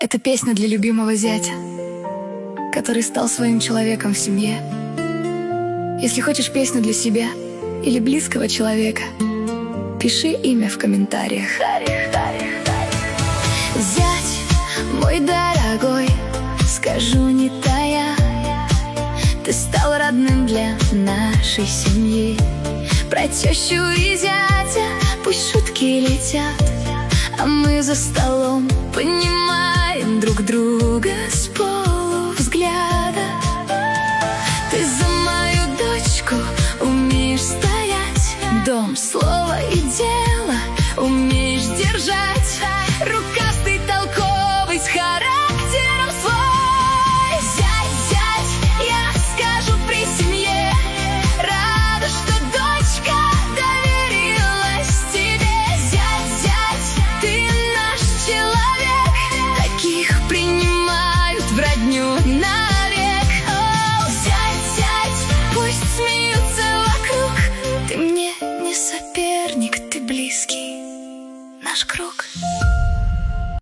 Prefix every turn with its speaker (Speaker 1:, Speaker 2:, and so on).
Speaker 1: Это песня для любимого зятя, который стал своим человеком в семье. Если хочешь песню для себя или близкого человека, пиши имя в комментариях. Зять мой дорогой, скажу не тая, ты стал родным для нашей семьи. Про тещу и зятя пусть шутки летят, а мы за столом понимаем друг друга с полувзгляда. Ты за мою дочку умеешь стоять, дом, слово и дело умеешь держать. Рукастый, толковый, с характером свой. Зять, я скажу при семье, рада, что дочка доверилась тебе. Зять, ты наш человек, таких принимают в родню навек. О, зять, пусть смеются вокруг, ты мне не соперник, ты близкий, наш круг.